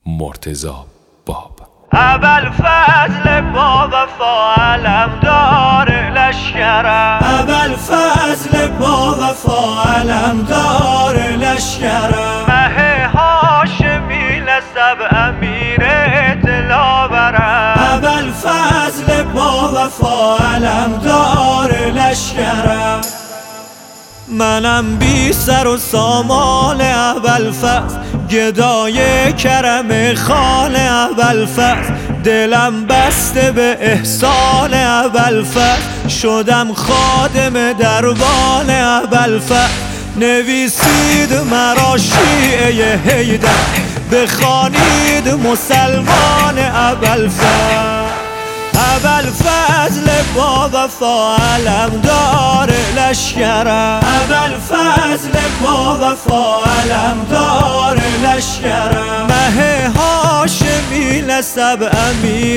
مرتضی باب. ابوالفضل با وفا علمدار لشکرم، ابوالفضل با وفا علمدار لشکرم، مه هاشمی نسب امیر دلاورم، ابوالفضل با وفا علمدار لشکرم. منم بی سر و سامان ابوالفضل، گدای کرم خان ابوالفضل، دلم بسته به احسان ابوالفضل، شدم خادم دربان ابوالفضل. نویسید مرا شیعه حیدر، بخوانید مسلمان ابوالفضل. ابوالفضل با وفا علمدار لشکرم، ابوالفضل با وفا علمدار لشکرم، مه هاشمی نسب امیر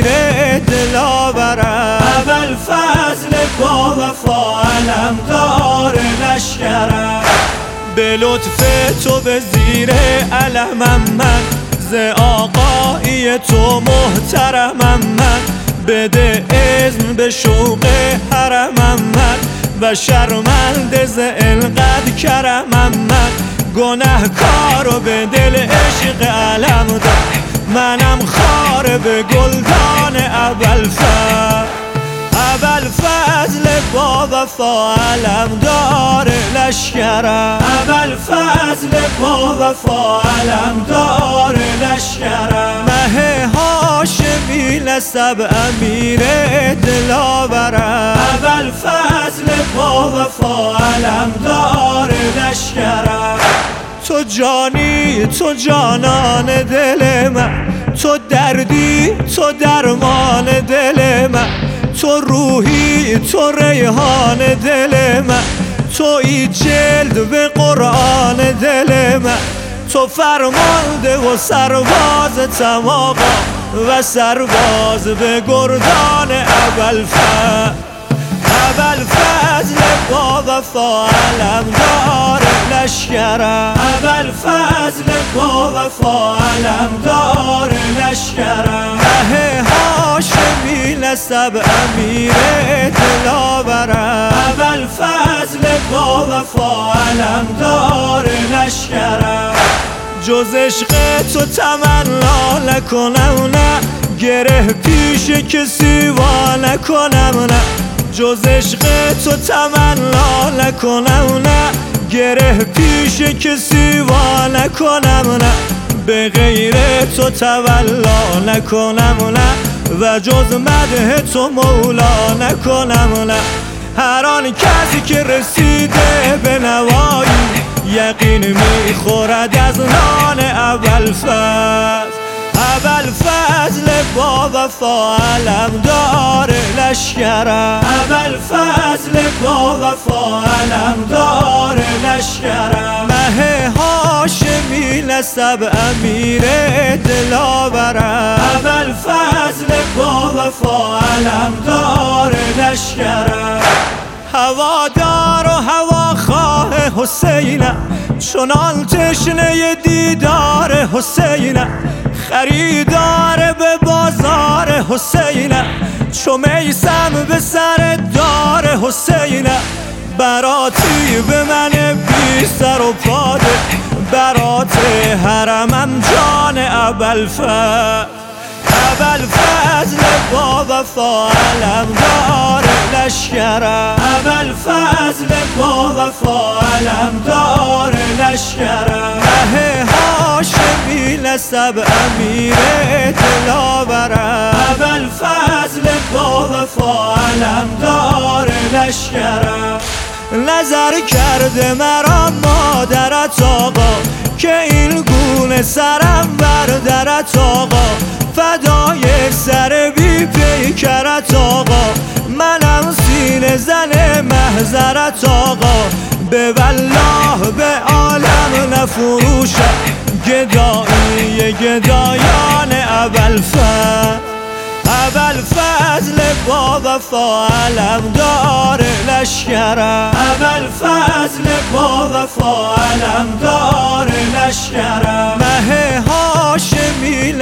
دلاورم، ابوالفضل با وفا علمدار لشکرم. به لطف تو به زیر علمم من، ز آقایی تو محترمم من، بده اذن به شوق حرمم من، و شرمنده ز انقدر کرمم من. گنهکار و به دل عشق علم دار، منم خار به گلدان ابوالفضل. ابوالفضل با وفا علمدار لشکرم، ابوالفضل با وفا علمدار لشکرم، مه هاشمی نسب امیر دلاورم، ابوالفضل با وفا علمدار لشکرم. تو جانی تو جانان دل من، تو دردی تو درمان دل من، تو روحی تو ریحان دل من، تویی جلد به قرآن دل من، تو فرمانده و سرباز تماقا، و سرباز به گردان ابوالفضل. ابوالفضل با وفا علمدار لشکرم، ابوالفضل با وفا علمدار لشکرم، مه هاشمی نسب امیر دلاورم، ابوالفضل با وفا علمدار لشکرم. جز عشق تو تمنا نکنم نه، گره پیش کسی وا نکنم نه، جز عشق تو تمنا نکنم نه، گره پیش کسی وا نکنم نه، به غیر تو تولا نکنم نه، و جز مدح تو مولا نکنم نه. هر آن کسی که رسیده به نوایی، یقین میخورد از نان ابوالفضل. ابوالفضل با وفا علمدار لشکرم، ابوالفضل با وفا علمدار لشکرم، مه هاشمی نسب امیر دلاورم، ابوالفضل با وفا علمدار لشکرم. هوادار و هواخواه حسینم، چنان تشنه دیدار حسینم، خریدار به بازار حسینم، چو میسم به سر دار حسینم. براتی به من بی سر و پاده، برات حرمم جان ابوالفضل. ابوالفضل با وفا علمدار لشکرم، ابوالفضل با وفا علمدار لشکرم، مه هاشمی نسب امیر دلاورم، ابوالفضل با وفا علمدار لشکرم. نظر کرده مرا مادرت آقا، که این گونه سرم بردرت آقا، فدای سر بی پیکرت آقا، منم سینه زن محضرت آقا، به والله به عالم نفروشم، گدایی گدایان ابوالفضل. ابوالفضل با وفا علمدار لشکرم، ابوالفضل با وفا علمدار لشکرم، مه هاشمی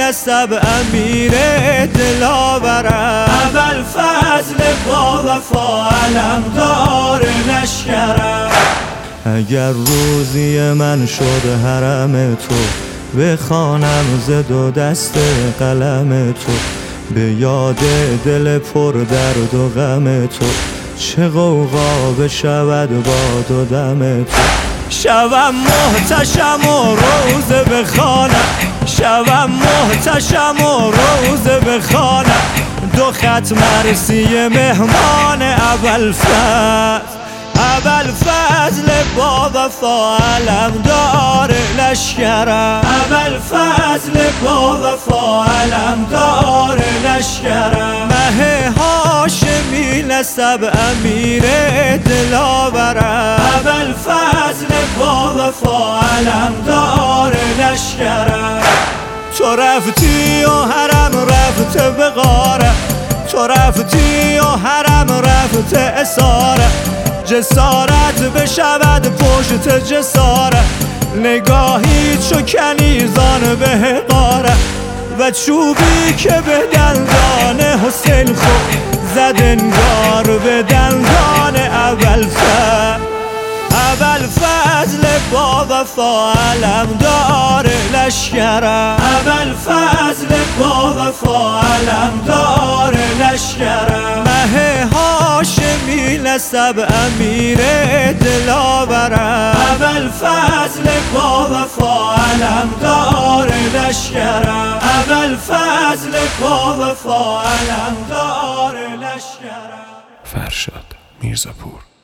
نسب امیر دلاورم، ابوالفضل با وفا علمدار لشکرم. اگر روزی من شد حرم تو، بخوانم ز دو دست قلم تو، به یاد دل پر درد و غم تو، چه غوغا بشود با دو دم تو. شوم محتشم و روزه بخوانم، شوم محتشم و روزه بخوانم، دو خط مرسی مهمان ابوالفضل، ابوالفضل با وفا علمدار لشکرم، ابوالفضل با وفا علمدار لشکرم. مه هاشمی نسب امیر دلاورم، ابوالفضل با وفا علمدار لشکرم. تو رفتی و حرم رفته به غاره، تو رفتی و حرم رفته اساره، جسارت بشود پشت جسارت، نگاهی چو کنیزان به حقاره، و چوبی که به دندان حسین خود زد انگار به دندان ابوالفضل، ابوالفضل با وفا علمدار لشکرم، ابوالفضل با وفا علمدار لشکرم. مه هاشمی نسب امیر دلاورم، ابوالفضل با وفا علمدار لشکرم، ابوالفضل با وفا علمدار لشکرم. فرشاد میرزاپور.